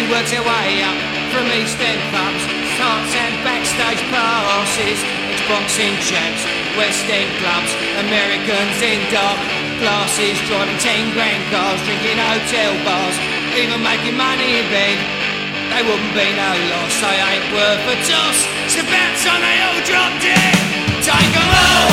worked their way up from East End pubs, tarts and backstage passes, ex-boxing champs, West End clubs, Americans in dark glasses, driving 10 grand cars, drinking hotel bars, even making money in bed. They wouldn't be no loss, they ain't worth a toss. It's about time they all dropped dead. Take 'em all,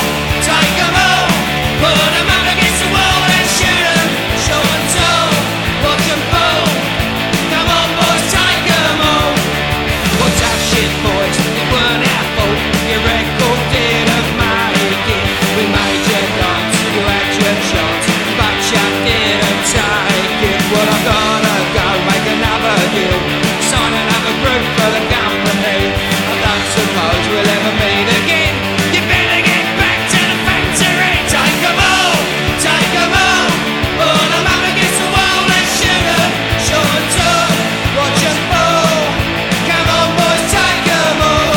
put 'em up against the wall and shoot 'em, show 'em tall, watch 'em fall. Come on boys, take 'em all. What's that shit boys, it weren't our fault. Your record didn't make it. We made your dance, you had your chance, but you didn't take it. Well I'm gonna go make another deal, sign another group for the company. I don't suppose we'll ever meet again. You better get back to the factory. Take 'em all, put 'em up against the wall and shoot 'em, show 'em tall, watch 'em fall. Come on boys, take 'em all.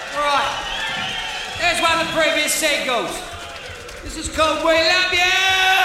Previous singles. This is called We Love You!